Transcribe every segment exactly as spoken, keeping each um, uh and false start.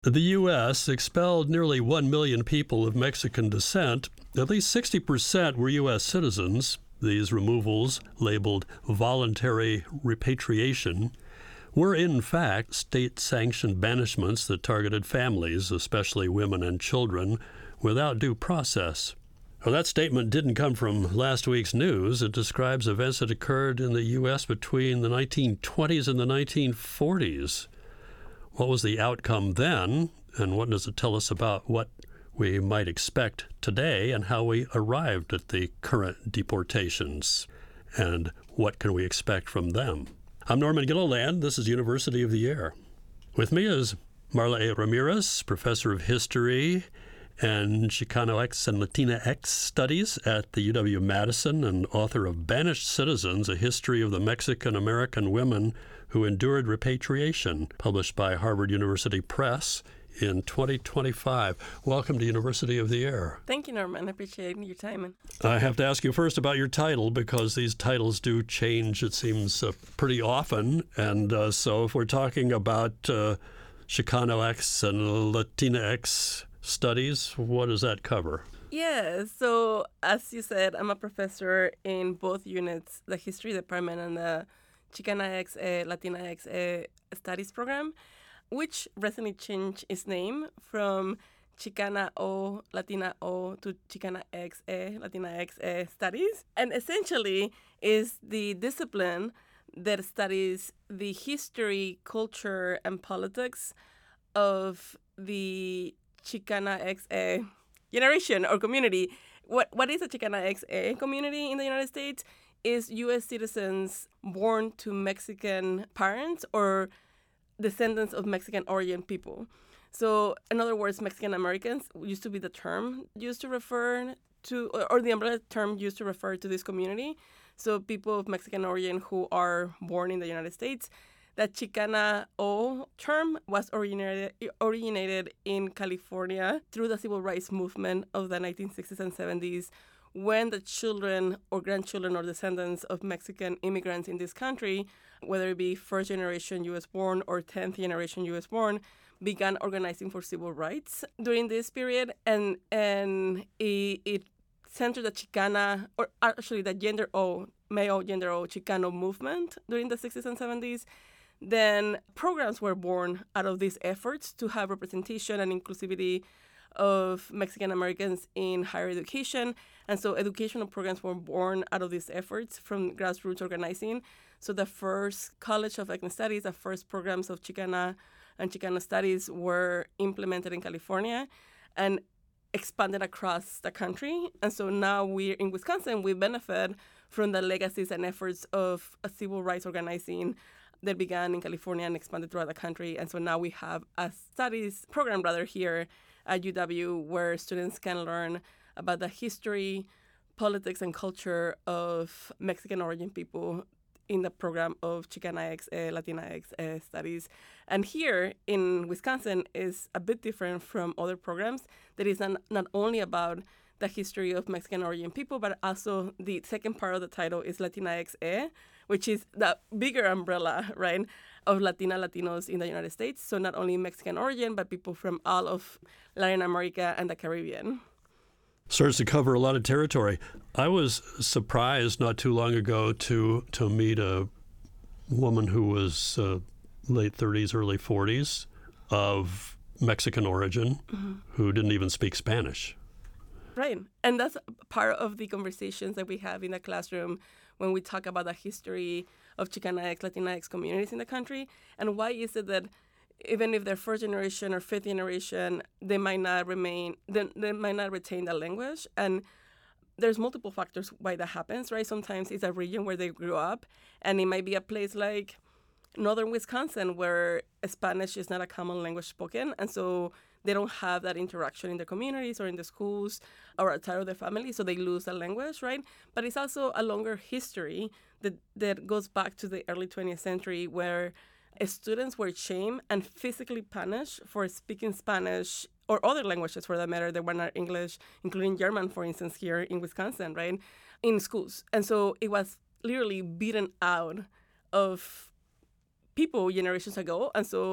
The U S expelled nearly one million people of Mexican descent. At least sixty percent were U S citizens. These removals, labeled voluntary repatriation, were in fact state-sanctioned banishments that targeted families, especially women and children, without due process. Well, that statement didn't come from last week's news. It describes events that occurred in the U S between the nineteen twenties and the nineteen forties. What was the outcome then, and what does it tell us about what we might expect today and how we arrived at the current deportations, and what can we expect from them? I'm Norman Gilliland. This is University of the Air. With me is Marla A. Ramirez, professor of history and Chicano-X and Latina-X studies at the U W-Madison and author of Banished Citizens, A History of the Mexican-American Women Who Endured Repatriation, published by Harvard University Press in twenty twenty-five. Welcome to University of the Air. Thank you, Norman. I appreciate your time. I have to ask you first about your title, because these titles do change, it seems, uh, pretty often. And uh, so if we're talking about uh, Chicano-X and Latina-X studies, what does that cover? Yeah, so as you said, I'm a professor in both units, the history department and the Chicana-X, uh, Latina-X uh, studies program, which recently changed its name from Chicana-O, Latina-O to Chicana-X, uh, Latina-X uh, studies. And essentially is the discipline that studies the history, culture, and politics of the Chicana-X uh, generation or community. What What is a Chicana-X uh, community in the United States? Is U S citizens born to Mexican parents or descendants of Mexican origin people. So, in other words, Mexican Americans used to be the term used to refer to, or the umbrella term used to refer to this community. So, people of Mexican origin who are born in the United States. That Chicana-O term was originated, originated in California through the civil rights movement of the nineteen sixties and seventies, when the children or grandchildren or descendants of Mexican immigrants in this country, whether it be first generation U S born or tenth generation U S born, began organizing for civil rights during this period. And and it, it centered the Chicana, or actually the gender O, male gender O Chicano movement during the sixties and seventies. Then programs were born out of these efforts to have representation and inclusivity of Mexican Americans in higher education. And so educational programs were born out of these efforts from grassroots organizing. So the first College of Ethnic Studies, the first programs of Chicana and Chicano studies were implemented in California and expanded across the country. And so now we're in Wisconsin, we benefit from the legacies and efforts of a civil rights organizing that began in California and expanded throughout the country. And so now we have a studies program rather here at U W where students can learn about the history, politics, and culture of Mexican origin people in the program of Chicana-X, uh, Latina-X uh, studies. And here in Wisconsin is a bit different from other programs that is not, not only about the history of Mexican origin people, but also the second part of the title is Latina-X, which is the bigger umbrella, right, of Latina Latinos in the United States. So not only Mexican origin, but people from all of Latin America and the Caribbean. Starts to cover a lot of territory. I was surprised not too long ago to to meet a woman who was uh, late thirties, early forties of Mexican origin, mm-hmm. who didn't even speak Spanish. Right. And that's part of the conversations that we have in the classroom when we talk about the history of Chicana-X, Latina-X communities in the country. And why is it that even if they're first generation or fifth generation, they might not remain, they, they might not retain the language. And there's multiple factors why that happens, right? Sometimes it's a region where they grew up, and it might be a place like northern Wisconsin where Spanish is not a common language spoken. And so they don't have that interaction in the communities or in the schools or outside of their family, so they lose the language, right? But it's also a longer history that, that goes back to the early twentieth century where students were shamed and physically punished for speaking Spanish or other languages for that matter that were not English, including German, for instance, here in Wisconsin, right, in schools. And so it was literally beaten out of people generations ago. And so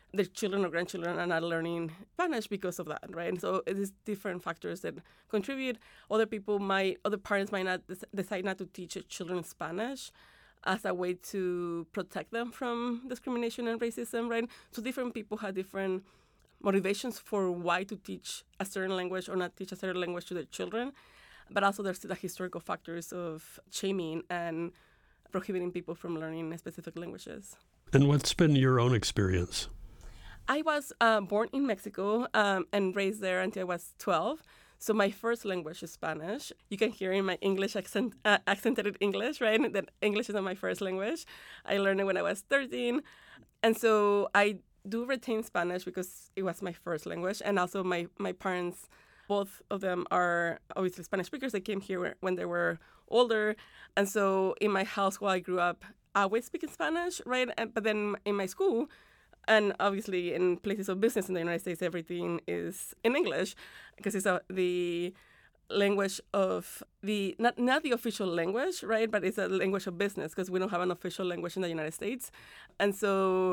their children or grandchildren are not learning Spanish because of that, right? And so it is different factors that contribute. Other people might, other parents might not des- decide not to teach their children Spanish as a way to protect them from discrimination and racism, right? So different people have different motivations for why to teach a certain language or not teach a certain language to their children. But also there's the historical factors of shaming and prohibiting people from learning specific languages. And what's been your own experience? I was uh, born in Mexico um, and raised there until I was twelve. So my first language is Spanish. You can hear in my English accent, uh, accented English, right? That English is not my first language. I learned it when I was thirteen. And so I do retain Spanish because it was my first language. And also my, my parents, both of them are obviously Spanish speakers. They came here when they were older. And so in my house while I grew up, I was speaking Spanish, right? And, but then in my school, and obviously in places of business in the United States, everything is in English because it's a, the language of the, not, not the official language, right? But it's a language of business because we don't have an official language in the United States. And so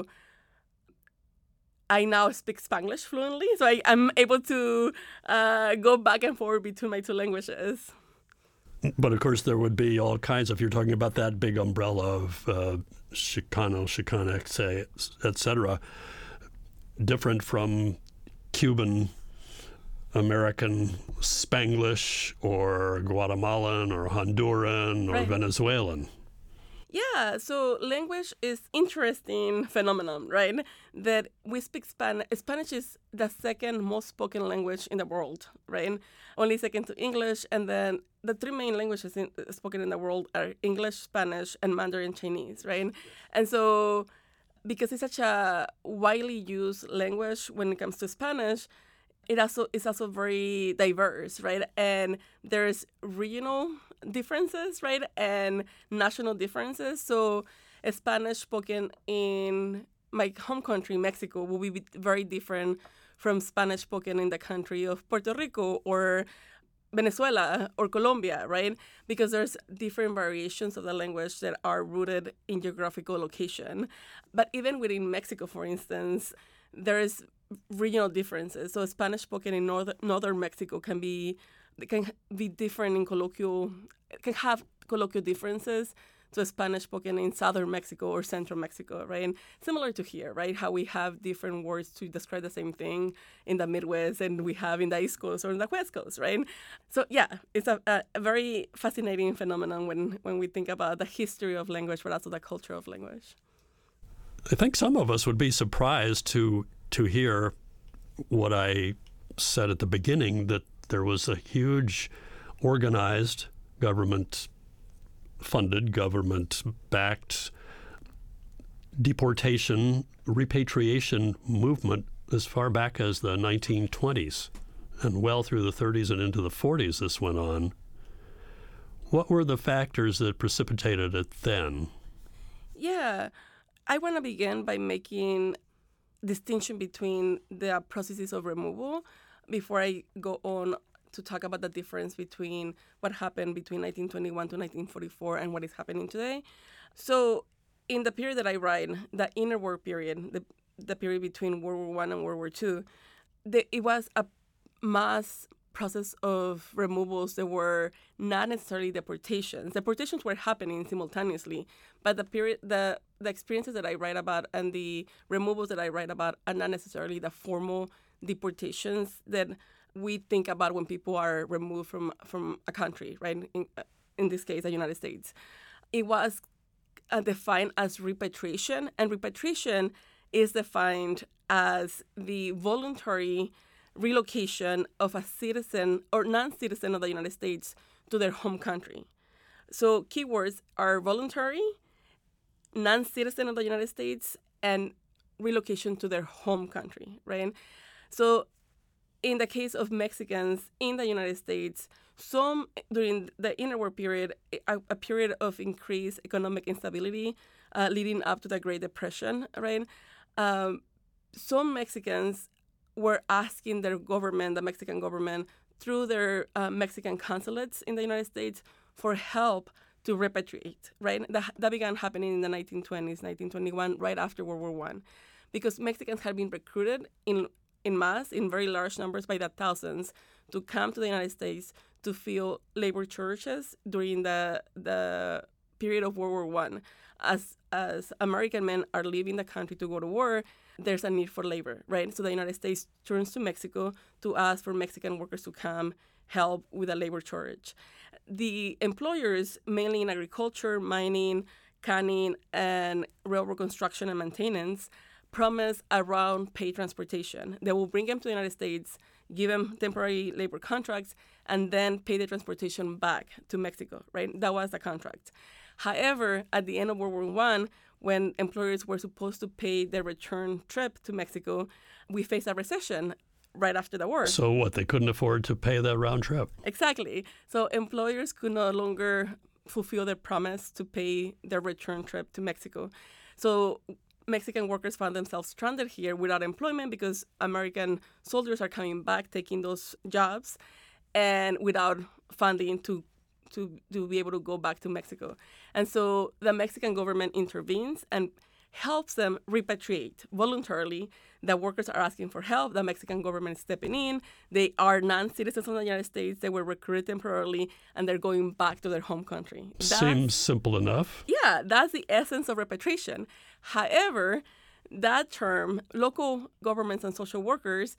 I now speak Spanglish fluently. So I, I'm able to uh, go back and forth between my two languages. But of course, there would be all kinds, if you're talking about that big umbrella of uh, Chicano, Chicanx, et cetera, different from Cuban, American Spanglish, or Guatemalan, or Honduran, or Right. Venezuelan. Yeah, so language is interesting phenomenon, right? That we speak Spanish. Spanish is the second most spoken language in the world, right? Only second to English, and then the three main languages in, spoken in the world are English, Spanish, and Mandarin Chinese, right? And so, because it's such a widely used language when it comes to Spanish, it also is also very diverse, right? And there's regional differences, right? And national differences. So Spanish spoken in my home country, Mexico, will be very different from Spanish spoken in the country of Puerto Rico or Venezuela or Colombia, right? Because there's different variations of the language that are rooted in geographical location. But even within Mexico, for instance, there is regional differences. So Spanish spoken in north, northern Mexico can be can be different in colloquial, can have colloquial differences to Spanish spoken in southern Mexico or central Mexico, right? And similar to here, right? How we have different words to describe the same thing in the Midwest and we have in the East Coast or in the West Coast, right? So yeah, it's a, a, a very fascinating phenomenon when, when we think about the history of language, but also the culture of language. I think some of us would be surprised to to hear what I said at the beginning, that there was a huge organized government-funded, government-backed deportation, repatriation movement as far back as the nineteen twenties. And well through the thirties and into the forties this went on. What were the factors that precipitated it then? Yeah, I want to begin by making distinction between the processes of removal before I go on to talk about the difference between what happened between nineteen twenty-one to nineteen forty-four and what is happening today. So in the period that I write, the interwar period, the, the period between World War One and World War Two, the, it was a mass process of removals that were not necessarily deportations. Deportations were happening simultaneously, but the period, the the experiences that I write about and the removals that I write about are not necessarily the formal deportations that we think about when people are removed from from a country, right? In, in this case, the United States. It was uh, defined as repatriation, and repatriation is defined as the voluntary relocation of a citizen or non-citizen of the United States to their home country. So keywords are voluntary, non-citizen of the United States, and relocation to their home country, right? So in the case of Mexicans in the United States, some during the interwar period, a, a period of increased economic instability uh, leading up to the Great Depression, right? Um, some Mexicans were asking their government, the Mexican government, through their uh, Mexican consulates in the United States for help to repatriate, right? That, that began happening in the nineteen twenties, nineteen twenty-one, right after World War One. because Mexicans had been recruited in in mass, in very large numbers by the thousands, to come to the United States to fill labor shortages during the the period of World War One. As as American men are leaving the country to go to war, there's a need for labor, right? So the United States turns to Mexico to ask for Mexican workers to come help with a labor shortage. The employers, mainly in agriculture, mining, canning, and railroad construction and maintenance, promise around paid transportation. They will bring them to the United States, give them temporary labor contracts, and then pay the transportation back to Mexico, right? That was the contract. However, at the end of World War One, when employers were supposed to pay their return trip to Mexico, we faced a recession right after the war. So what, they couldn't afford to pay that round trip? Exactly. So employers could no longer fulfill their promise to pay their return trip to Mexico. So Mexican workers found themselves stranded here without employment because American soldiers are coming back, taking those jobs, and without funding to to, to be able to go back to Mexico. And so the Mexican government intervenes and helps them repatriate voluntarily. The workers are asking for help. The Mexican government is stepping in. They are non-citizens of the United States. They were recruited temporarily, and they're going back to their home country. That's, Seems simple enough. Yeah, that's the essence of repatriation. However, that term, local governments and social workers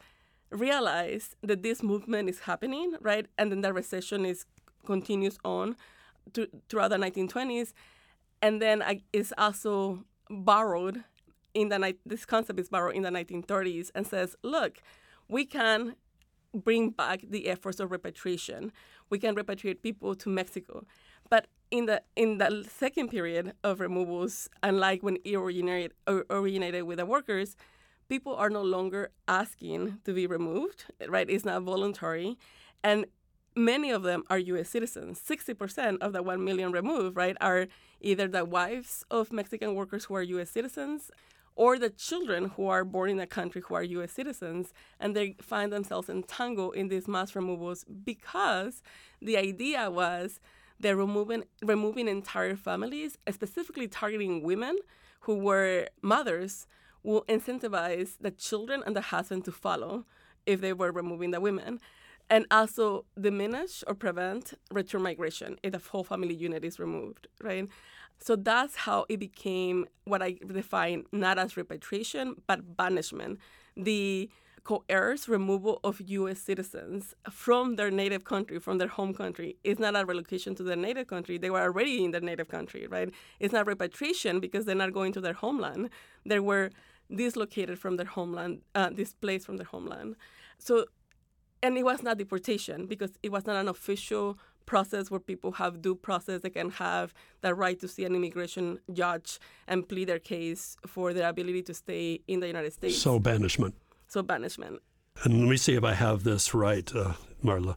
realize that this movement is happening, right? And then the recession is continues on to, throughout the nineteen twenties. And then uh, it's also borrowed in the ni- this concept is borrowed in the nineteen thirties and says, look, we can bring back the efforts of repatriation. We can repatriate people to Mexico. But in the in the second period of removals, unlike when it originated, or originated with the workers, people are no longer asking to be removed, right? It's not voluntary. And many of them are U S citizens. sixty percent of the one million removed, right, are either the wives of Mexican workers who are U S citizens or the children who are born in the country who are U S citizens, and they find themselves entangled in these mass removals because the idea was they're removing, removing entire families, specifically targeting women who were mothers, will incentivize the children and the husband to follow if they were removing the women. And also diminish or prevent return migration if the whole family unit is removed, right? So that's how it became what I define not as repatriation, but banishment. The coerced removal of U S citizens from their native country, from their home country, is not a relocation to their native country. They were already in their native country, right? It's not repatriation because they're not going to their homeland. They were dislocated from their homeland, uh, displaced from their homeland. So And it was not deportation because it was not an official process where people have due process. They can have the right to see an immigration judge and plead their case for their ability to stay in the United States. So banishment. So banishment. And let me see if I have this right, uh, Marla.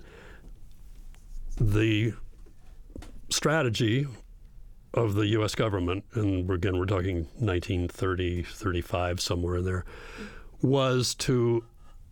The strategy of the U S government, and again, we're talking nineteen thirty, thirty-five, somewhere in there, was to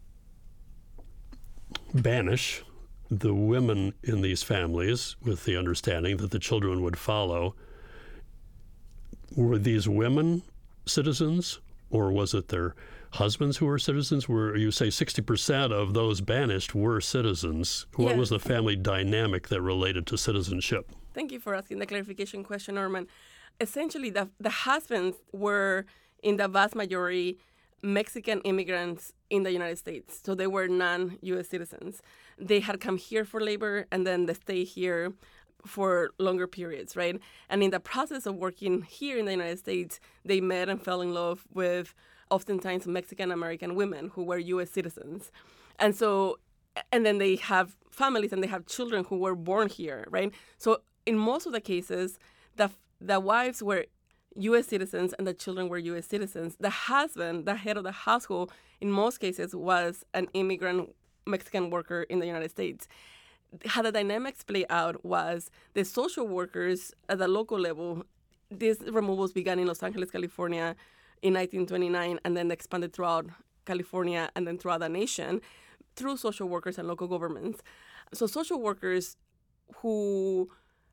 banish the women in these families with the understanding that the children would follow. Were these women citizens, or was it their husbands who were citizens? Were you say sixty percent of those banished were citizens? What yes. was the family dynamic that related to citizenship? Thank you for asking the clarification question, Norman. Essentially, the, the husbands were, in the vast majority, Mexican immigrants in the United States. So they were non-U S citizens. They had come here for labor and then they stay here for longer periods, right? And in the process of working here in the United States, they met and fell in love with oftentimes Mexican-American women who were U S citizens. And so, and then they have families and they have children who were born here, right? So in most of the cases, the the wives were U S citizens and the children were U S citizens. The husband, the head of the household, in most cases was an immigrant Mexican worker in the United States. How the dynamics play out was the social workers at the local level. These removals began in Los Angeles, California in nineteen twenty-nine and then expanded throughout California and then throughout the nation through social workers and local governments. So social workers who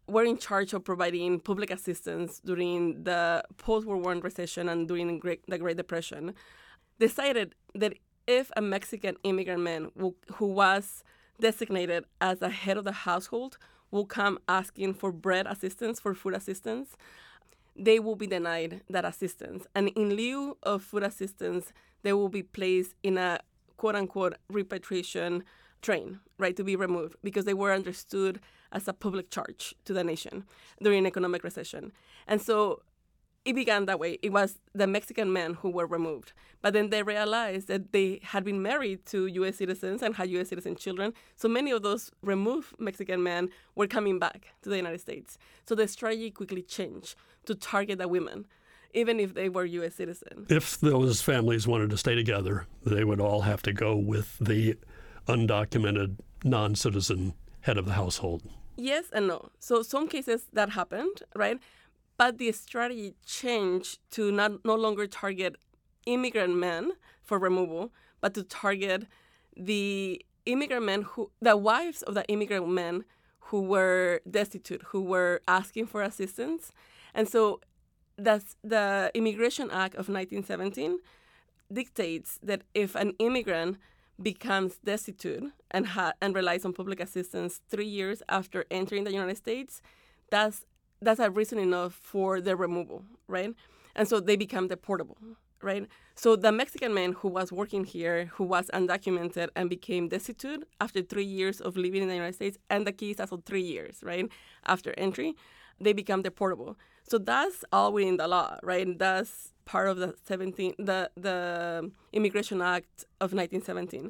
were in charge of providing public assistance during the post-World War One recession and during the Great, the Great Depression, decided that if a Mexican immigrant man who, who was designated as the head of the household will come asking for bread assistance, for food assistance, they will be denied that assistance. And in lieu of food assistance, they will be placed in a quote-unquote repatriation train, right, to be removed because they were understood as a public charge to the nation during economic recession. And so it began that way. It was the Mexican men who were removed. But then they realized that they had been married to U S citizens and had U S citizen children. So many of those removed Mexican men were coming back to the United States. So the strategy quickly changed to target the women, even if they were U S citizens. If those families wanted to stay together, they would all have to go with the undocumented, non-citizen head of the household. Yes and no. So some cases that happened, right? But the strategy changed to not no longer target immigrant men for removal, but to target the immigrant men who, the wives of the immigrant men who were destitute, who were asking for assistance. And so that's the Immigration Act of nineteen seventeen dictates that if an immigrant becomes destitute and ha- and relies on public assistance three years after entering the United States, that's that's a reason enough for their removal, right? And so they become deportable, right? So the Mexican man who was working here, who was undocumented and became destitute after three years of living in the United States, and the key is also three years, right, after entry, they become deportable. So that's all within the law, right? That's part of the seventeen, the the Immigration Act of nineteen seventeen.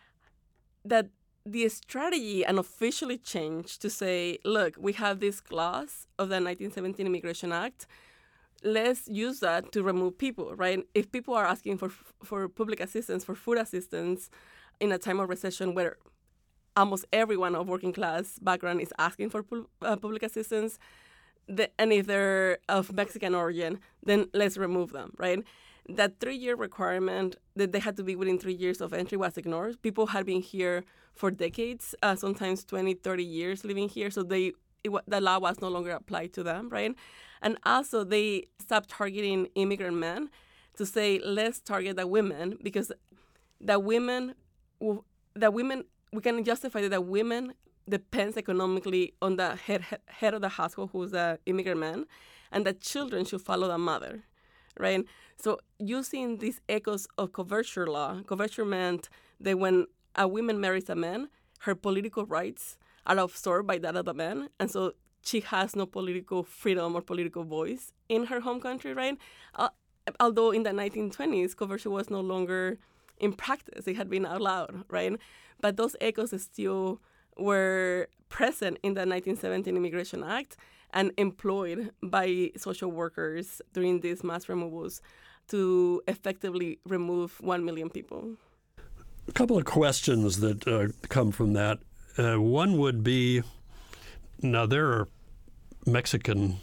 That the strategy unofficially changed to say, look, we have this clause of the nineteen seventeen Immigration Act. Let's use that to remove people, right? If people are asking for for public assistance, for food assistance in a time of recession where almost everyone of working class background is asking for pu- uh, public assistance, the, and if they're of Mexican origin, then let's remove them, right? That three-year requirement that they had to be within three years of entry was ignored. People had been here for decades, uh, sometimes twenty, thirty years living here, so they it, the law was no longer applied to them, right? And also they stopped targeting immigrant men to say, let's target the women because the women, the women, we can justify that the women depends economically on the head, head of the household, who's the immigrant man, and the children should follow the mother, right? So using these echoes of coverture law, coverture meant that when a woman marries a man, her political rights are absorbed by that of the man, and so she has no political freedom or political voice in her home country, right? Uh, although in the nineteen twenties, coverture was no longer in practice. It had been outlawed, right? But those echoes still were present in the nineteen seventeen Immigration Act and employed by social workers during these mass removals to effectively remove one million people. A couple of questions that uh, come from that. Uh, one would be, now there are Mexican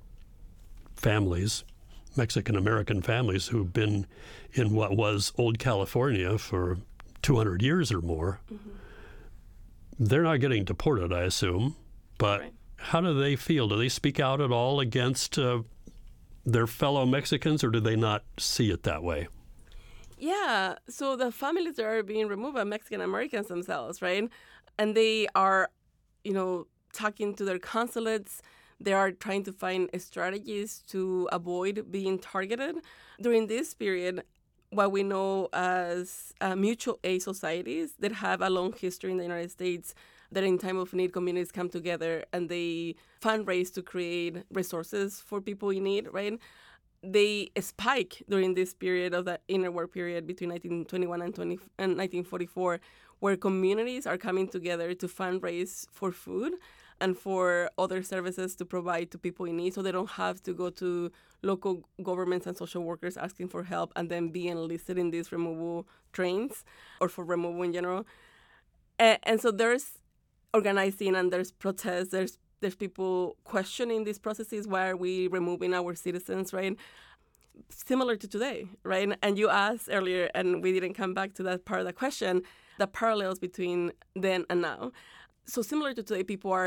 families, Mexican-American families who've been in what was old California for two hundred years or more. Mm-hmm. They're not getting deported, I assume, but right. How do they feel? Do they speak out at all against uh, their fellow Mexicans, or do they not see it that way? Yeah, so the families that are being removed are Mexican Americans themselves, right? And they are, you know, talking to their consulates. They are trying to find strategies to avoid being targeted. During this period, what we know as uh, mutual aid societies that have a long history in the United States, that in time of need, communities come together and they fundraise to create resources for people in need, right? They spike during this period of the interwar period between nineteen twenty-one and, twenty, and nineteen forty-four, where communities are coming together to fundraise for food and for other services to provide to people in need, so they don't have to go to local governments and social workers asking for help and then be enlisted in these removal trains or for removal in general. And, and so there's organizing and there's protests, there's there's people questioning these processes. Why are we removing our citizens, right? Similar to today, right? And you asked earlier, and we didn't come back to that part of the question, the parallels between then and now. So similar to today, people are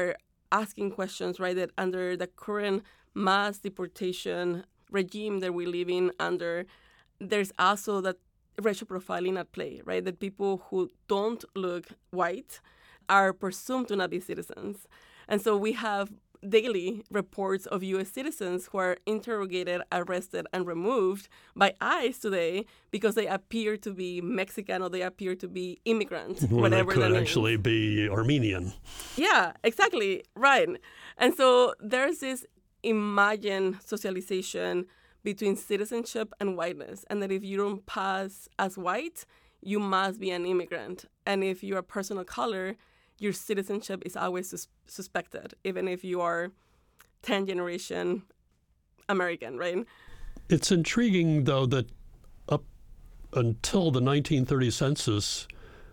asking questions, right? That under the current mass deportation regime that we live in under, there's also that racial profiling at play, right? That people who don't look white are presumed to not be citizens. And so we have daily reports of U S citizens who are interrogated, arrested, and removed by ICE today because they appear to be Mexican or they appear to be immigrants, or whatever they could that actually means. be Armenian. Yeah, exactly, right. And so there's this imagined socialization between citizenship and whiteness, and that if you don't pass as white, you must be an immigrant. And if you're a person of color, your citizenship is always sus- suspected, even if you are tenth generation American, right? It's intriguing, though, that up until the nineteen thirty census,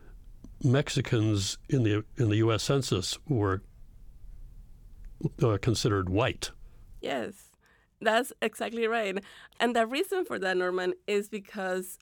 Mexicans in the in the U S Census were uh, considered white. Yes, that's exactly right. And the reason for that, Norman, is because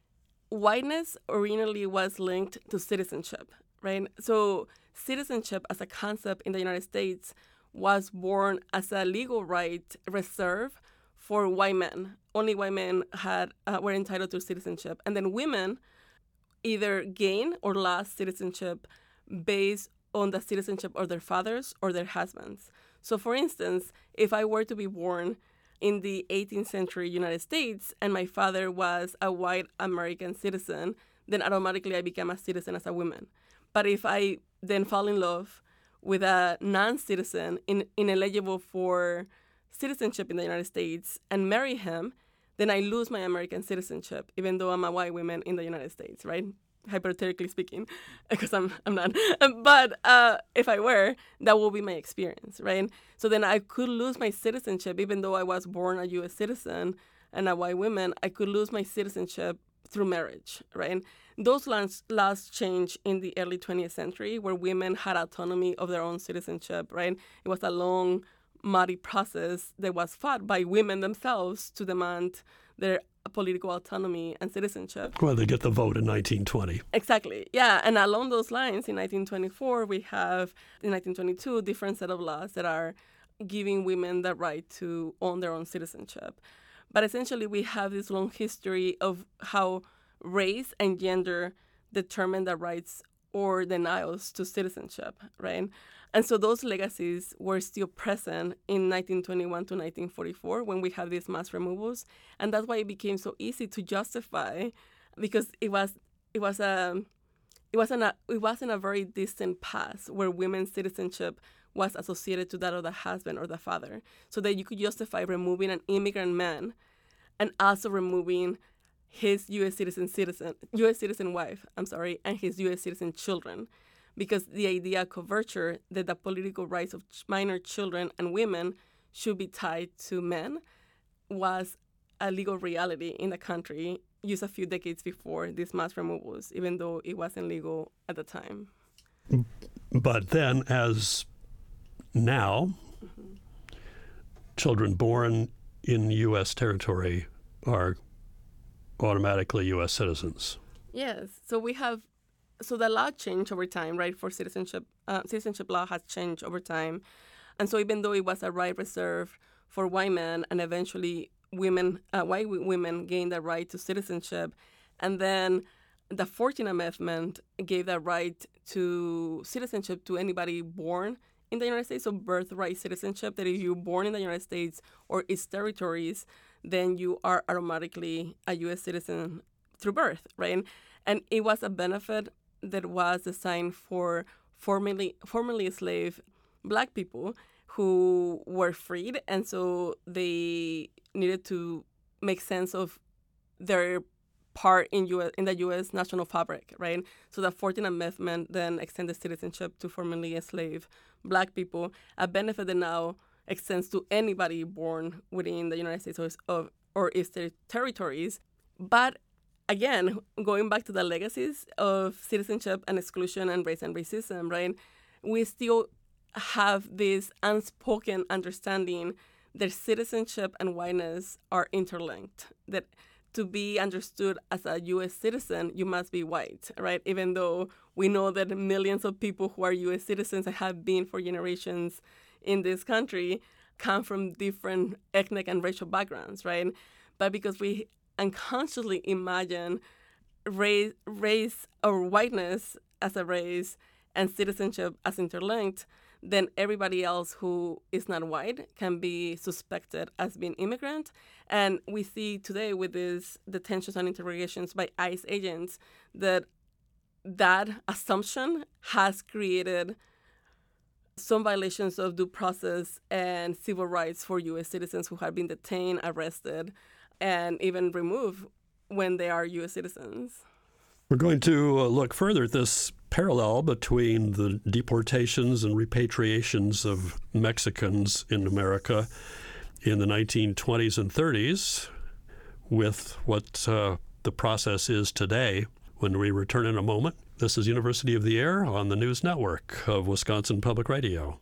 whiteness originally was linked to citizenship, right? So citizenship as a concept in the United States was born as a legal right reserved for white men. Only white men had uh, were entitled to citizenship. And then women either gained or lost citizenship based on the citizenship of their fathers or their husbands. So for instance, if I were to be born in the eighteenth century United States and my father was a white American citizen, then automatically I became a citizen as a woman. But if I then fall in love with a non-citizen in, ineligible for citizenship in the United States and marry him, then I lose my American citizenship, even though I'm a white woman in the United States, right? Hypothetically speaking, because I'm I'm not. But uh, if I were, that will be my experience, right? So then I could lose my citizenship, even though I was born a U S citizen and a white woman, I could lose my citizenship through marriage, right? Those laws, laws changed in the early twentieth century, where women had autonomy of their own citizenship, right? It was a long, muddy process that was fought by women themselves to demand their political autonomy and citizenship. Well, they get the vote in nineteen twenty. Exactly, yeah. And along those lines, in nineteen twenty-four, we have, in nineteen twenty-two, different set of laws that are giving women the right to own their own citizenship. But essentially, we have this long history of how race and gender determine the rights or denials to citizenship, right? And so those legacies were still present in nineteen twenty-one to nineteen forty-four when we have these mass removals. And that's why it became so easy to justify, because it was it was a it wasn't a it wasn't a very distant past where women's citizenship was associated to that of the husband or the father, so that you could justify removing an immigrant man and also removing his U S citizen citizen U S citizen wife, I'm sorry, and his U S citizen children, because the idea of coverture that the political rights of minor children and women should be tied to men was a legal reality in the country just a few decades before these mass removals, even though it wasn't legal at the time. But then, as now, mm-hmm. children born in U S territory are automatically U S citizens. Yes. So we have, so the law changed over time, right? For citizenship, uh, citizenship law has changed over time. And so even though it was a right reserved for white men, and eventually women, uh, white women gained the right to citizenship, and then the fourteenth Amendment gave that right to citizenship to anybody born in the United States, so birthright citizenship, that if you're born in the United States or its territories, then you are automatically a U S citizen through birth, right? And it was a benefit that was designed for formerly formerly enslaved Black people who were freed, and so they needed to make sense of their part in U S in the U S national fabric, right? So the fourteenth Amendment then extended citizenship to formerly enslaved Black people, a benefit that now extends to anybody born within the United States or, of, or its ter- territories. But again, going back to the legacies of citizenship and exclusion and race and racism, right? We still have this unspoken understanding that citizenship and whiteness are interlinked, that to be understood as a U S citizen, you must be white, right? Even though we know that millions of people who are U S citizens and have been for generations in this country come from different ethnic and racial backgrounds, right? But because we unconsciously imagine race, race or whiteness as a race and citizenship as interlinked, then everybody else who is not white can be suspected as being immigrant. And we see today with these detentions and interrogations by ICE agents that that assumption has created some violations of due process and civil rights for U S citizens who have been detained, arrested, and even removed when they are U S citizens. We're going to uh, look further at this parallel between the deportations and repatriations of Mexicans in America in the nineteen twenties and thirties with what uh, the process is today. When we return in a moment, this is University of the Air on the News Network of Wisconsin Public Radio.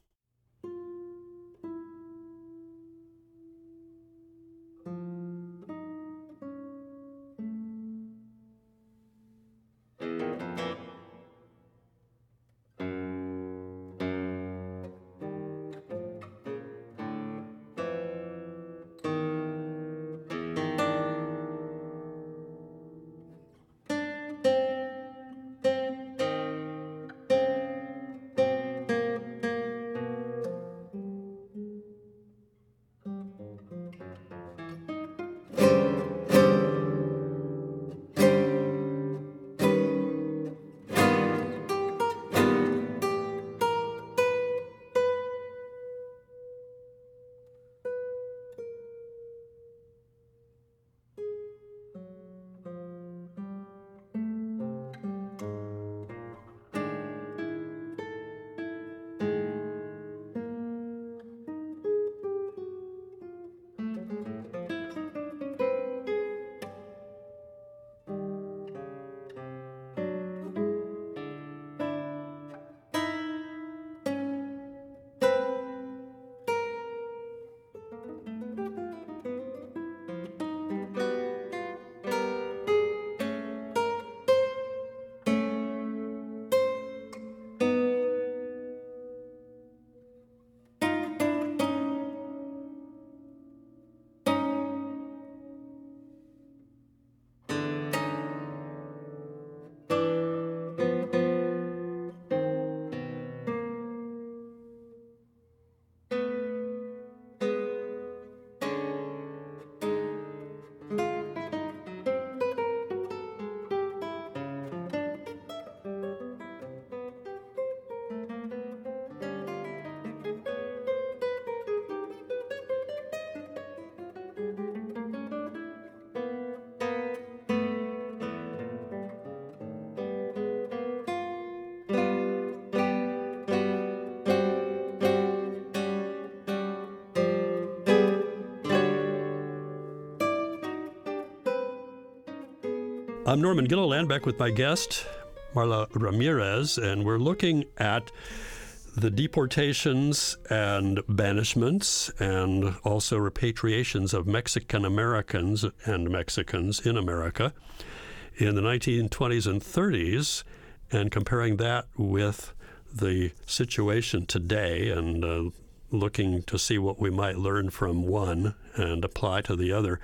I'm Norman Gilliland, back with my guest, Marla Ramirez, and we're looking at the deportations and banishments and also repatriations of Mexican Americans and Mexicans in America in the nineteen twenties and thirties, and comparing that with the situation today and uh, looking to see what we might learn from one and apply to the other.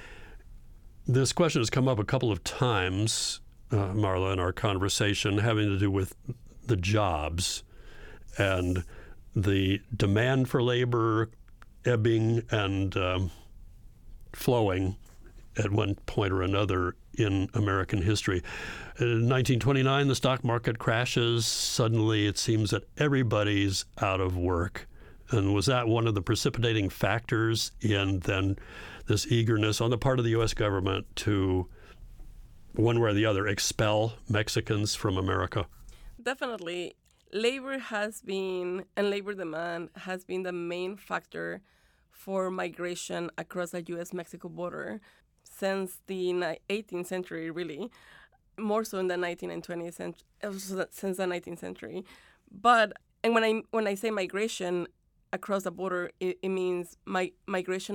This question has come up a couple of times, uh, Marla, in our conversation, having to do with the jobs and the demand for labor ebbing and um, flowing at one point or another in American history. In nineteen twenty-nine, the stock market crashes. Suddenly, it seems that everybody's out of work. And was that one of the precipitating factors in then this eagerness on the part of the U S government to, one way or the other, expel Mexicans from America? Definitely. Labor has been, and labor demand has been the main factor for migration across the U S Mexico border since the eighteenth century, really, more so in the nineteenth and twentieth century, since the nineteenth century. But, and when I when I say migration across the border, it, it means my, migration of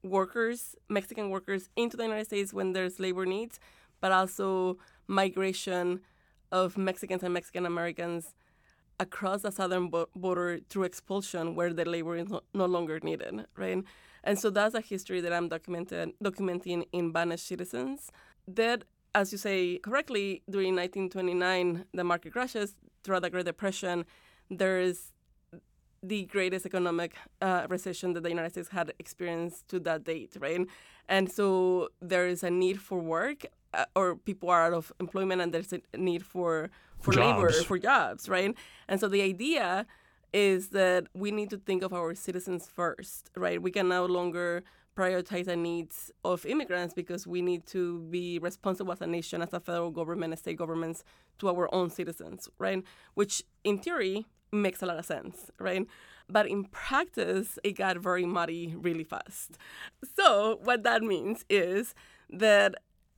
workers, Mexican workers, into the United States when there's labor needs, but also migration of Mexicans and Mexican Americans across the southern bo- border through expulsion where the labor is no, no longer needed, right? And so that's a history that I'm documented, documenting in Banished Citizens. That, as you say correctly, during nineteen twenty-nine, the market crashes. Throughout the Great Depression, there is the greatest economic uh, recession that the United States had experienced to that date, right? And so there is a need for work, uh, or people are out of employment, and there's a need for for Jobs. labor, for jobs, right? And so the idea is that we need to think of our citizens first, right? We can no longer prioritize the needs of immigrants because we need to be responsible as a nation, as a federal government, as state governments, to our own citizens, right? Which, in theory, makes a lot of sense, right? But in practice, it got very muddy really fast. So what that means is that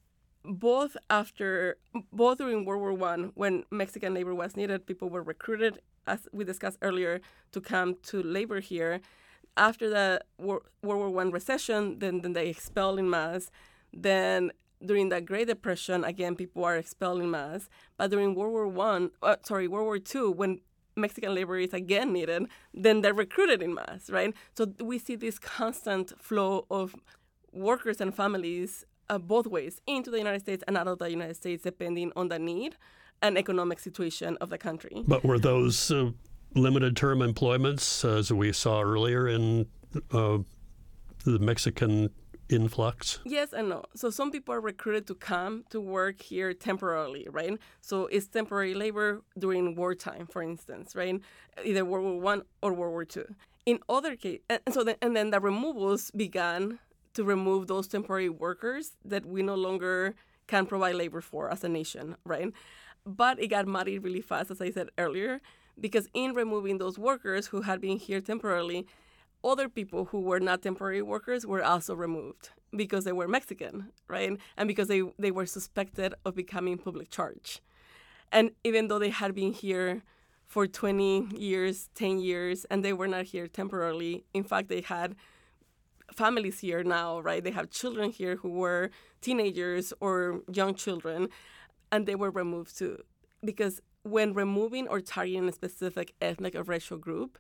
both after, both during World War One, when Mexican labor was needed, people were recruited, as we discussed earlier, to come to labor here. After the World War One recession, then, then they expelled in mass. Then during the Great Depression, again, people are expelled in mass. But during World War One, uh, sorry, World War Two, when Mexican labor is again needed, then they're recruited in mass, right? So we see this constant flow of workers and families uh, both ways, into the United States and out of the United States, depending on the need and economic situation of the country. But were those uh, limited term employments, as we saw earlier in uh, the Mexican influx? Yes and no. So some people are recruited to come to work here temporarily, right? So it's temporary labor during wartime, for instance, right? Either World War One or World War Two. In other cases, and so then, and then the removals began to remove those temporary workers that we no longer can provide labor for as a nation, right? But it got muddy really fast, as I said earlier, because in removing those workers who had been here temporarily, other people who were not temporary workers were also removed because they were Mexican, right? And because they, they were suspected of becoming public charge. And even though they had been here for twenty years, ten years, and they were not here temporarily, in fact, they had families here now, right? They have children here who were teenagers or young children, and they were removed too. Because when removing or targeting a specific ethnic or racial group,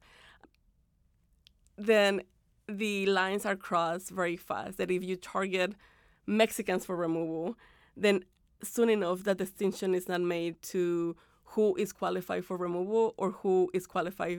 then the lines are crossed very fast. That if you target Mexicans for removal, then soon enough that distinction is not made to who is qualified for removal or who is qualified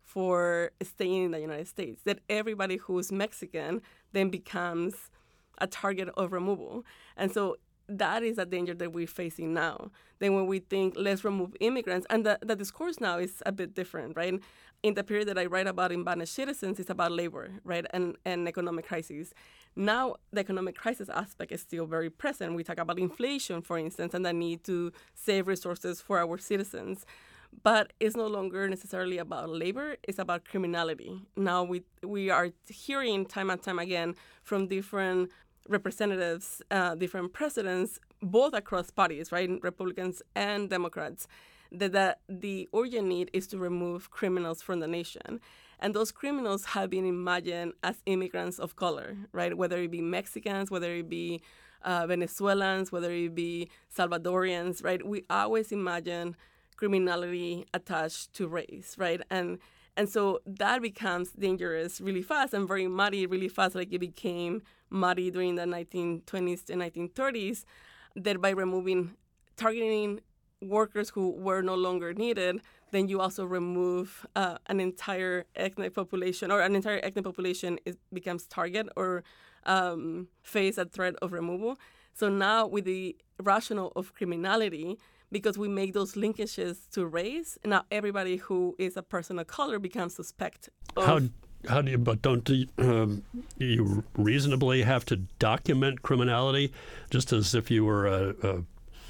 for staying in the United States. That everybody who is Mexican then becomes a target of removal. And so that is a danger that we're facing now. Then when we think, let's remove immigrants, and the, the discourse now is a bit different, right? In the period that I write about in Banished Citizens, it's about labor, right, and, and economic crises. Now, the economic crisis aspect is still very present. We talk about inflation, for instance, and the need to save resources for our citizens. But it's no longer necessarily about labor, it's about criminality. Now we we are hearing time and time again from different representatives, uh, different presidents, both across parties, right, Republicans and Democrats, that the, the urgent need is to remove criminals from the nation. And those criminals have been imagined as immigrants of color, right, whether it be Mexicans, whether it be uh, Venezuelans, whether it be Salvadorians, right? We always imagine criminality attached to race, right? And and so that becomes dangerous really fast and very muddy really fast, like it became muddy during the nineteen twenties and nineteen thirties, that by removing, targeting workers who were no longer needed, then you also remove uh, an entire ethnic population, or an entire ethnic population is, becomes target or um, face a threat of removal. So now with the rationale of criminality, because we make those linkages to race, now everybody who is a person of color becomes suspect of... How, how do you, but don't you, um, you reasonably have to document criminality, just as if you were a, a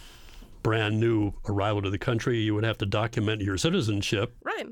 brand new arrival to the country, you would have to document your citizenship. Right.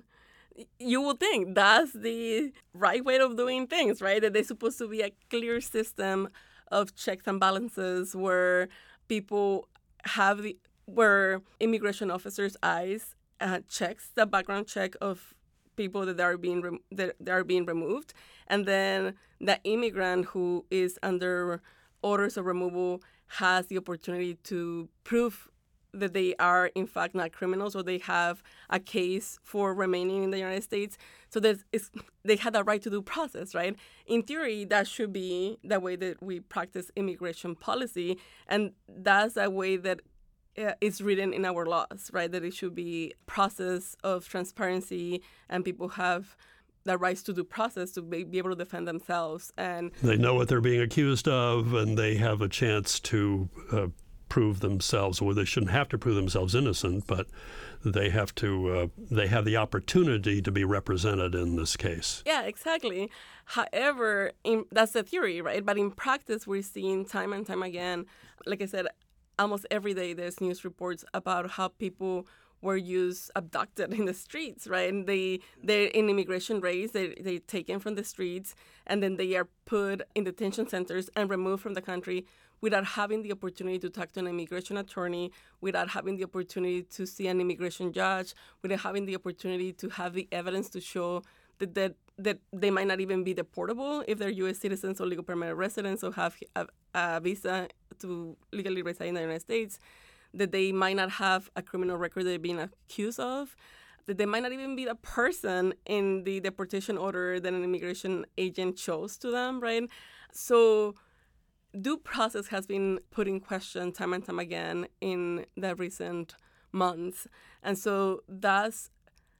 You would think that's the right way of doing things, right? That there's supposed to be a clear system of checks and balances where people have the, where immigration officers' eyes uh, checks the background check of people that are being rem- that, that are being removed, and then the immigrant who is under orders of removal has the opportunity to prove that they are in fact not criminals, or they have a case for remaining in the United States. So there's, it's, they had a right to due process, right? In theory, that should be the way that we practice immigration policy, and that's a way that uh, it's written in our laws, right? That it should be process of transparency, and people have the rights to due process to be, be able to defend themselves. And they know what they're being accused of, and they have a chance to uh, prove themselves, or they shouldn't have to prove themselves innocent, but they have to, uh, they have the opportunity to be represented in this case. Yeah, exactly. However, in, that's the theory, right? But in practice, we're seeing time and time again, like I said, almost every day there's news reports about how people were used, abducted in the streets, right? And they, they're in immigration raids, they, they're taken from the streets, and then they are put in detention centers and removed from the country without having the opportunity to talk to an immigration attorney, without having the opportunity to see an immigration judge, without having the opportunity to have the evidence to show that that, that they might not even be deportable if they're U S citizens or legal permanent residents or have a, a visa to legally reside in the United States, that they might not have a criminal record they're being accused of, that they might not even be the person in the deportation order that an immigration agent chose to them, right? So due process has been put in question time and time again in the recent months. And so that's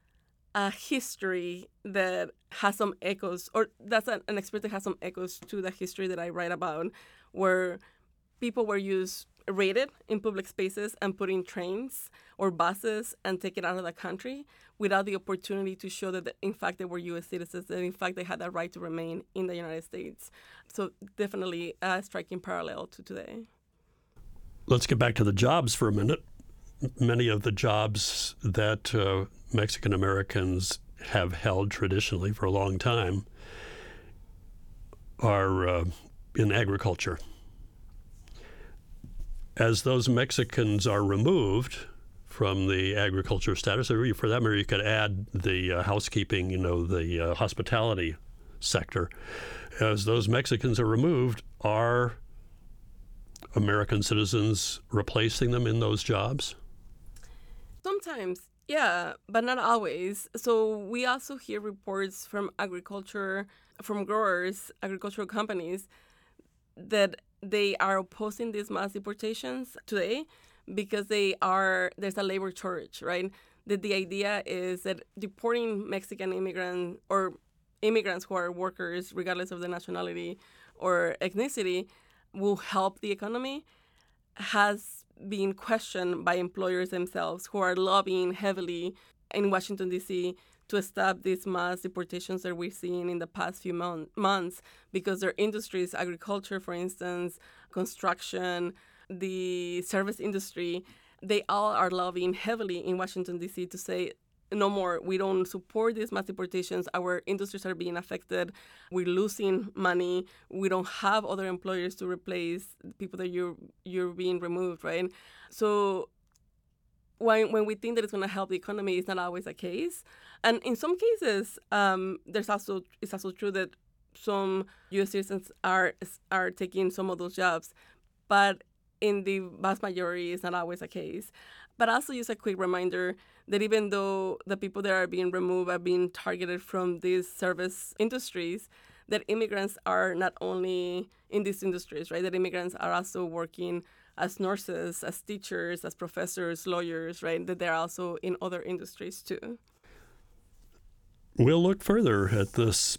a history that has some echoes, or that's an, an experience that has some echoes to the history that I write about, where people were used, raided in public spaces and put in trains or buses and taken out of the country without the opportunity to show that, in fact, they were U S citizens, that, in fact, they had the right to remain in the United States. So definitely a striking parallel to today. Let's get back to the jobs for a minute. Many of the jobs that uh, Mexican Americans have held traditionally for a long time are uh, in agriculture. As those Mexicans are removed from the agriculture status, or for that matter, you could add the uh, housekeeping, you know, the uh, hospitality sector. As those Mexicans are removed, are American citizens replacing them in those jobs? Sometimes, yeah, but not always. So we also hear reports from agriculture, from growers, agricultural companies, that they are opposing these mass deportations today because they are there's a labor shortage, right? That the idea is that deporting Mexican immigrants or immigrants who are workers, regardless of their nationality or ethnicity, will help the economy, has been questioned by employers themselves who are lobbying heavily in Washington, D C to stop these mass deportations that we've seen in the past few mon- months because their industries, agriculture, for instance, construction, the service industry, they all are lobbying heavily in Washington, D C to say, no more, we don't support these mass deportations. Our industries are being affected. We're losing money. We don't have other employers to replace the people that you're, you're being removed, right? So when, when we think that it's going to help the economy, it's not always the case. And in some cases, um, there's also it's also true that some U S citizens are are taking some of those jobs, but in the vast majority, it's not always the case. But also just a quick reminder that even though the people that are being removed are being targeted from these service industries, that immigrants are not only in these industries, right? That immigrants are also working as nurses, as teachers, as professors, lawyers, right? That they're also in other industries too. We'll look further at this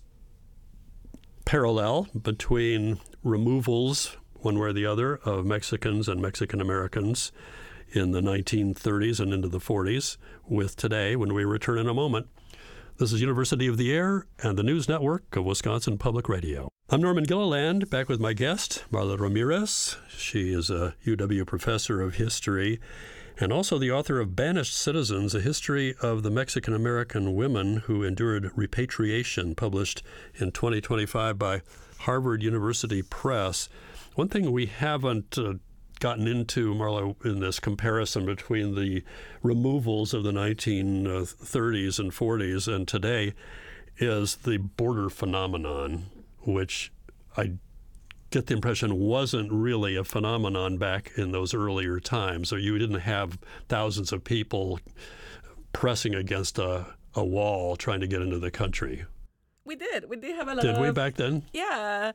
parallel between removals, one way or the other, of Mexicans and Mexican Americans in the nineteen thirties and into the forties with today when we return in a moment. This is University of the Air and the News Network of Wisconsin Public Radio. I'm Norman Gilliland, back with my guest, Marla Ramirez. She is a U W professor of history and also the author of Banished Citizens, A History of the Mexican-American Women Who Endured Repatriation, published in twenty twenty-five by Harvard University Press. One thing we haven't uh, gotten into, Marla, in this comparison between the removals of the nineteen thirties and forties and today is the border phenomenon, which I get the impression wasn't really a phenomenon back in those earlier times. Or you didn't have thousands of people pressing against a, a wall trying to get into the country. We did. We did have a lot Did of... we back then? Yeah.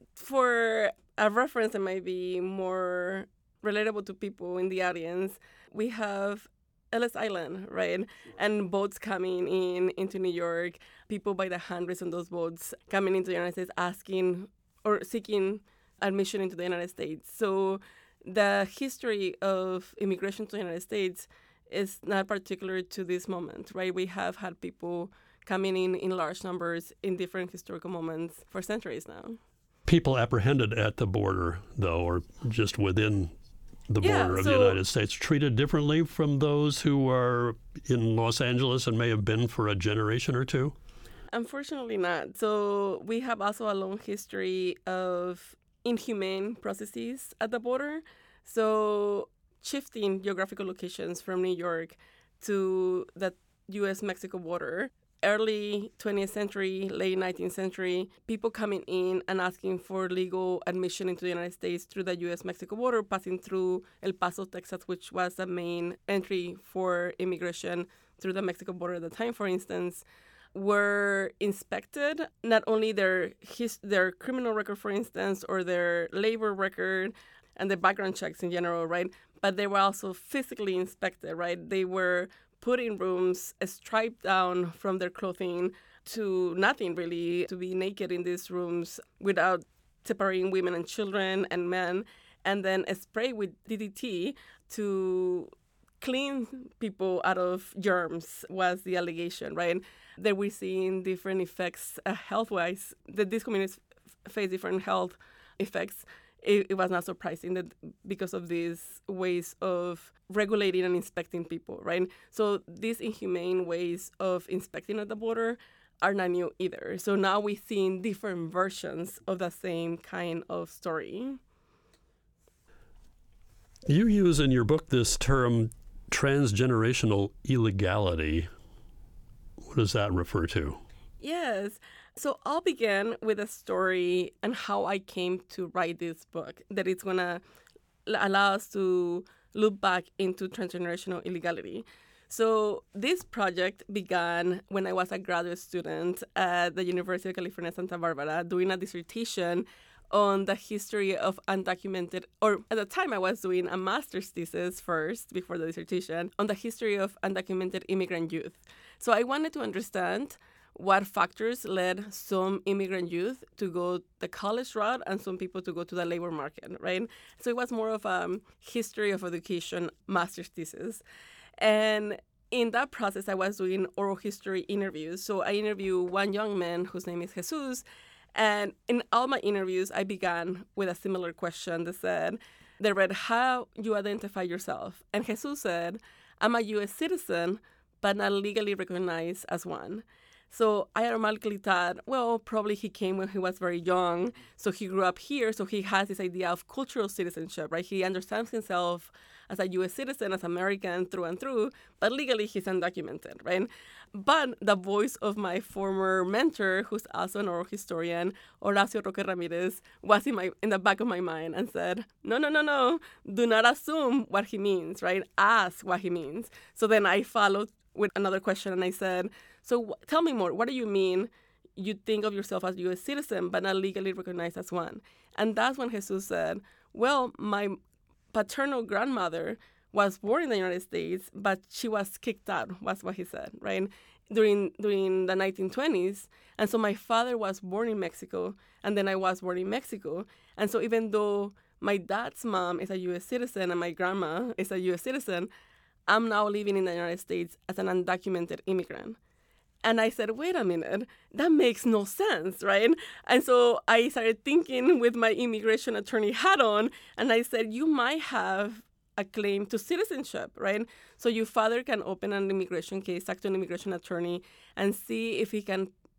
For a reference that might be more relatable to people in the audience, we have Ellis Island, right? And boats coming in into New York, people by the hundreds on those boats coming into the United States asking or seeking admission into the United States. So the history of immigration to the United States is not particular to this moment, right? We have had people coming in in large numbers in different historical moments for centuries now. People apprehended at the border, though, or just within the border yeah, of so, the United States, treated differently from those who are in Los Angeles and may have been for a generation or two? Unfortunately not. So we have also a long history of inhumane processes at the border. So shifting geographical locations from New York to the U S Mexico border, early twentieth century, late nineteenth century, people coming in and asking for legal admission into the United States through the U S Mexico border, passing through El Paso, Texas, which was the main entry for immigration through the Mexico border at the time, for instance, were inspected, not only their his, their criminal record, for instance, or their labor record and the background checks in general, right? But they were also physically inspected, right? They were put in rooms, striped down from their clothing to nothing, really, to be naked in these rooms without separating women and children and men, and then sprayed with D D T to clean people out of germs was the allegation, right? That we're seeing different effects uh, health-wise, that these communities f- face different health effects. It, it was not surprising that because of these ways of regulating and inspecting people, right? So these inhumane ways of inspecting at the border are not new either. So now we're seeing different versions of the same kind of story. You use in your book this term transgenerational illegality. What does that refer to? Yes. So I'll begin with a story and how I came to write this book, that it's going to allow us to look back into transgenerational illegality. So this project began when I was a graduate student at the University of California, Santa Barbara, doing a dissertation on the history of undocumented, or at the time I was doing a master's thesis first, before the dissertation, on the history of undocumented immigrant youth. So I wanted to understand what factors led some immigrant youth to go the college route and some people to go to the labor market, right? So it was more of a history of education master's thesis. And in that process, I was doing oral history interviews. So I interviewed one young man whose name is Jesus. And in all my interviews, I began with a similar question that said, they read, how you identify yourself? And Jesus said, I'm a U S citizen, but not legally recognized as one. So I automatically thought, well, probably he came when he was very young, so he grew up here, so he has this idea of cultural citizenship, right? He understands himself as a U S citizen, as American through and through, but legally he's undocumented, right? But the voice of my former mentor, who's also an oral historian, Horacio Roque Ramirez, was in my in the back of my mind and said, no, no, no, no, do not assume what he means, right? Ask what he means. So then I followed with another question and I said, so w- tell me more. What do you mean you think of yourself as a U S citizen but not legally recognized as one? And that's when Jesus said, well, my paternal grandmother was born in the United States, but she was kicked out, was what he said, right? During during the nineteen twenties. And so my father was born in Mexico, and then I was born in Mexico. And so even though my dad's mom is a U S citizen and my grandma is a U S citizen, I'm now living in the United States as an undocumented immigrant. And I said, wait a minute, that makes no sense, right? And so I started thinking with my immigration attorney hat on, and I said, you might have a claim to citizenship, right? So your father can open an immigration case, talk to an immigration attorney, and see if he can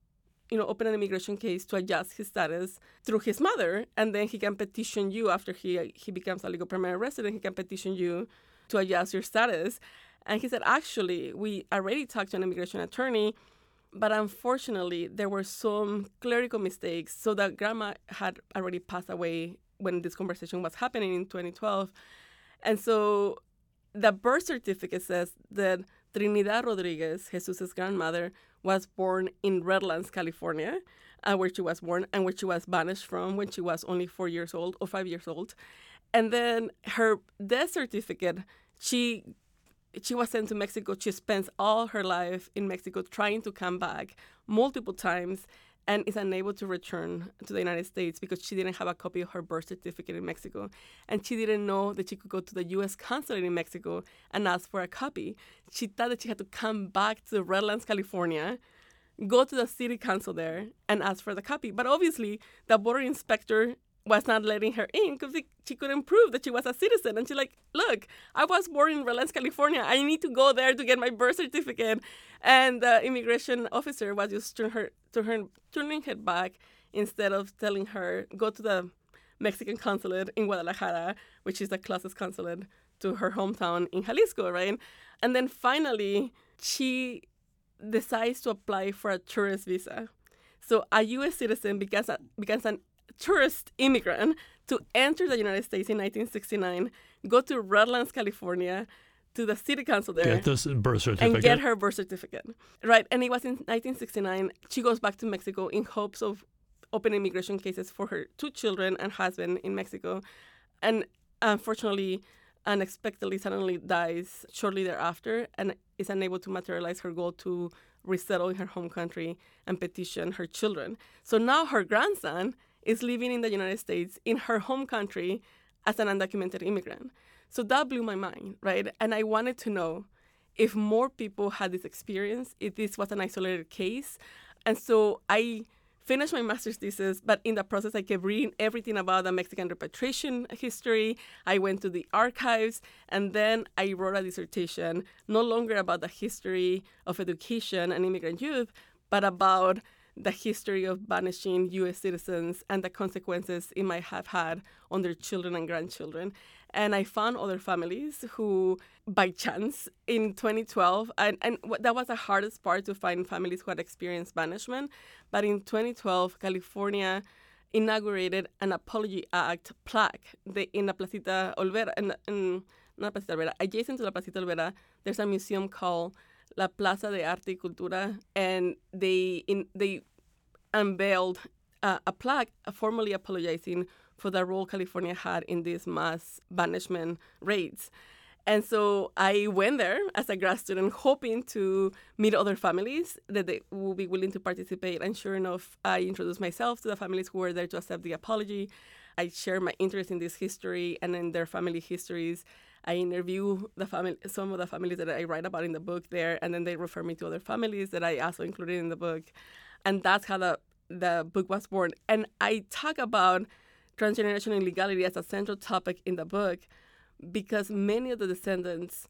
you know, open an immigration case to adjust his status through his mother, and then he can petition you after he he becomes a legal permanent resident. He can petition you to adjust your status. And he said, actually, we already talked to an immigration attorney, but unfortunately, there were some clerical mistakes. So that grandma had already passed away when this conversation was happening in twenty twelve. And so the birth certificate says that Trinidad Rodriguez, Jesus' grandmother, was born in Redlands, California, uh, where she was born and where she was banished from when she was only four years old or five years old. And then her death certificate, she she was sent to Mexico. She spends all her life in Mexico trying to come back multiple times and is unable to return to the United States because she didn't have a copy of her birth certificate in Mexico. And she didn't know that she could go to the U S consulate in Mexico and ask for a copy. She thought that she had to come back to Redlands, California, go to the city council there and ask for the copy. But obviously, the border inspector was not letting her in because she couldn't prove that she was a citizen. And she's like, look, I was born in Redlands, California. I need to go there to get my birth certificate. And the immigration officer was just turn her, turn her, turning her back instead of telling her, go to the Mexican consulate in Guadalajara, which is the closest consulate to her hometown in Jalisco, right? And then finally, she decides to apply for a tourist visa. So a U S citizen becomes, a, becomes an tourist immigrant to enter the United States in nineteen sixty-nine, go to Redlands, California, to the city council there. Get this birth certificate. And get her birth certificate. Right. And it was in nineteen sixty-nine. She goes back to Mexico in hopes of opening immigration cases for her two children and husband in Mexico. And unfortunately, unexpectedly, suddenly dies shortly thereafter and is unable to materialize her goal to resettle in her home country and petition her children. So now her grandson is living in the United States in her home country as an undocumented immigrant. So that blew my mind, right? And I wanted to know if more people had this experience, if this was an isolated case. And so I finished my master's thesis, but in the process, I kept reading everything about the Mexican repatriation history. I went to the archives, and then I wrote a dissertation, no longer about the history of education and immigrant youth, but about the history of banishing U S citizens and the consequences it might have had on their children and grandchildren. And I found other families who, by chance, in twenty twelve, and, and that was the hardest part, to find families who had experienced banishment. But in twenty twelve, California inaugurated an Apology Act plaque the, in La Placita Olvera, in, in, not Placita Olvera, adjacent to La Placita Olvera, there's a museum called La Plaza de Arte y Cultura, and they in, they unveiled uh, a plaque uh, formally apologizing for the role California had in these mass banishment raids. And so I went there as a grad student, hoping to meet other families that they will be willing to participate. And sure enough, I introduced myself to the families who were there to accept the apology. I share my interest in this history and in their family histories. I interview the family, some of the families that I write about in the book there, and then they refer me to other families that I also included in the book. And that's how the, the book was born. And I talk about transgenerational illegality as a central topic in the book because many of the descendants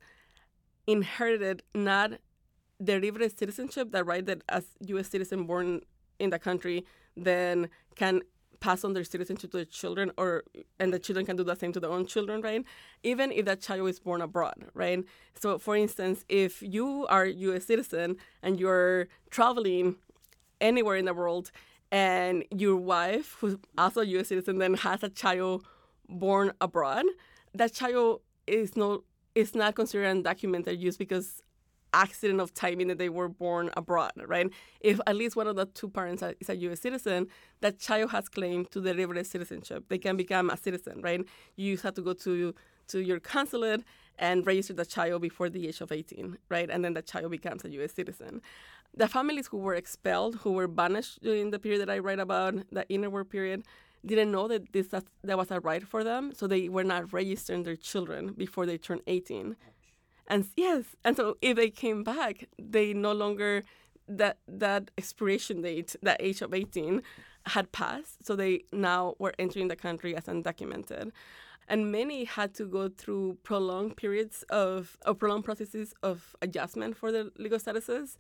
inherited not derivative citizenship, the right that as U S citizen born in the country then can pass on their citizenship to their children, or and the children can do the same to their own children, right? Even if that child is born abroad, right? So, for instance, if you are a U S citizen and you're traveling anywhere in the world, and your wife, who's also a U S citizen, then has a child born abroad, that child is no is not considered undocumented use because accident of timing that they were born abroad, right? If at least one of the two parents is a U S citizen, that child has claim to derivative citizenship. They can become a citizen, right? You just have to go to to your consulate and register the child before the age of eighteen, right? And then the child becomes a U S citizen. The families who were expelled, who were banished during the period that I write about, the interwar period, didn't know that this that was a right for them, so they were not registering their children before they turned eighteen. And yes, and so if they came back, they no longer, that that expiration date, that age of eighteen, had passed, so they now were entering the country as undocumented. And many had to go through prolonged periods of, or prolonged processes of adjustment for their legal statuses.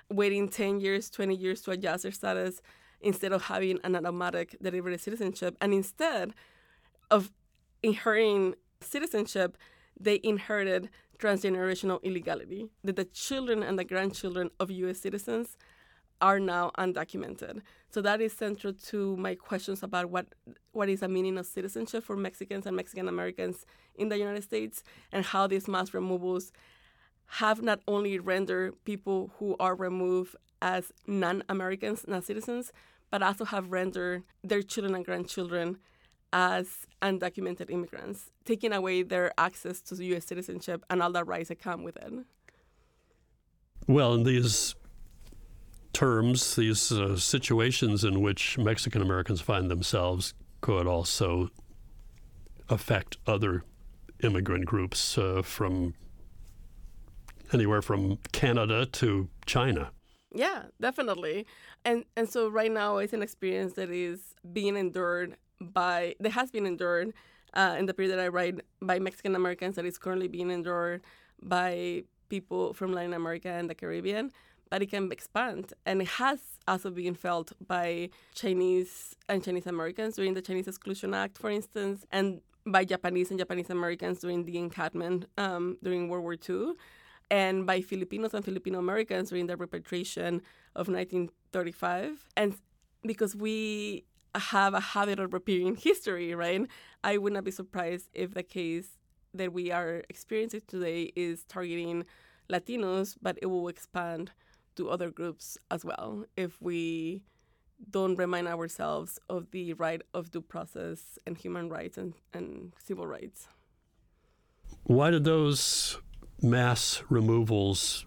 waiting ten years, twenty years to adjust their status instead of having an automatic delivered citizenship. And instead of inheriting citizenship, they inherited transgenerational illegality, that the children and the grandchildren of U S citizens are now undocumented. So that is central to my questions about what what is the meaning of citizenship for Mexicans and Mexican Americans in the United States, and how these mass removals have not only rendered people who are removed as non-Americans, non-citizens, but also have rendered their children and grandchildren as undocumented immigrants, taking away their access to U S citizenship and all the rights that come with it. Well, in these terms, these uh, situations in which Mexican Americans find themselves could also affect other immigrant groups uh, from anywhere from Canada to China. Yeah, definitely. And and so right now it's an experience that is being endured by, that has been endured uh, in the period that I write by Mexican Americans, that is currently being endured by people from Latin America and the Caribbean, but it can expand. And it has also been felt by Chinese and Chinese Americans during the Chinese Exclusion Act, for instance, and by Japanese and Japanese Americans during the encampment um, during World War Two, and by Filipinos and Filipino Americans during the repatriation of nineteen thirty-five. And because we have a habit of repeating history, right, I would not be surprised if the case that we are experiencing today is targeting Latinos, but it will expand to other groups as well if we don't remind ourselves of the right of due process and human rights and, and civil rights. Why did those mass removals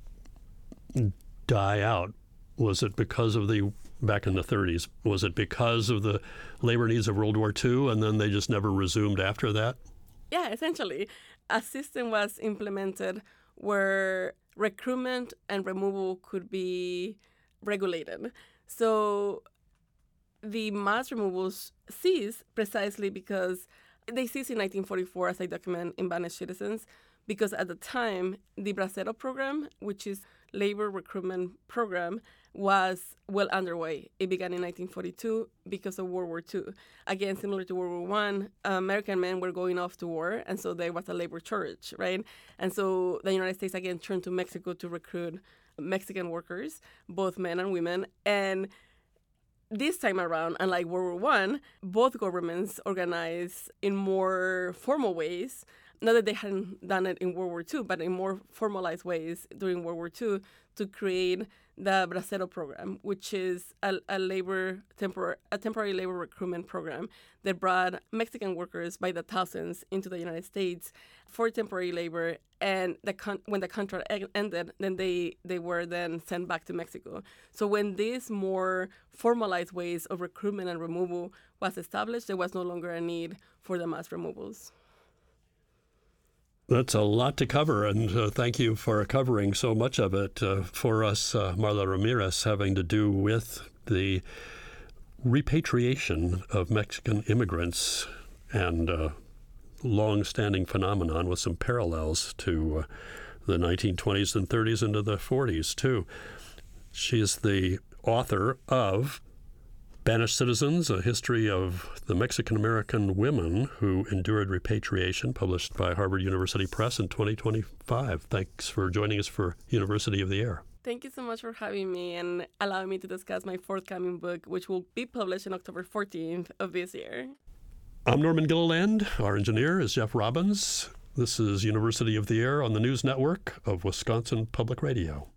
die out? Was it because of the, back in the thirties, was it because of the labor needs of World War Two, and then they just never resumed after that? Yeah, essentially. A system was implemented where recruitment and removal could be regulated. So the mass removals ceased precisely because they ceased in nineteen forty-four, as I document in Banished Citizens, because at the time, the Bracero program, which is labor recruitment program, was well underway. It began in nineteen forty-two because of World War Two. Again, similar to World War One, American men were going off to war, and so there was a labor shortage, right? And so the United States again turned to Mexico to recruit Mexican workers, both men and women. And this time around, unlike World War One, both governments organized in more formal ways. Not that they hadn't done it in World War Two, but in more formalized ways during World War Two, to create the Bracero program, which is a, a labor tempor- a temporary labor recruitment program that brought Mexican workers by the thousands into the United States for temporary labor. And the con- when the contract e- ended, then they, they were then sent back to Mexico. So when these more formalized ways of recruitment and removal was established, there was no longer a need for the mass removals. That's a lot to cover, and uh, thank you for covering so much of it uh, for us, uh, Marla Ramirez, having to do with the repatriation of Mexican immigrants and uh, long-standing phenomenon with some parallels to uh, the nineteen twenties and thirties into the forties, too. She's the author of Banished Citizens, A History of the Mexican-American Women Who Endured Repatriation, published by Harvard University Press in twenty twenty-five. Thanks for joining us for University of the Air. Thank you so much for having me and allowing me to discuss my forthcoming book, which will be published on October fourteenth of this year. I'm Norman Gilliland. Our engineer is Jeff Robbins. This is University of the Air on the News Network of Wisconsin Public Radio.